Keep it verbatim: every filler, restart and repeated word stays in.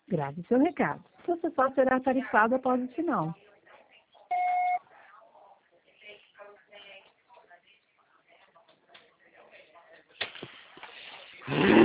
Grave seu recado. Você só será tarifado após o sinal. Hum.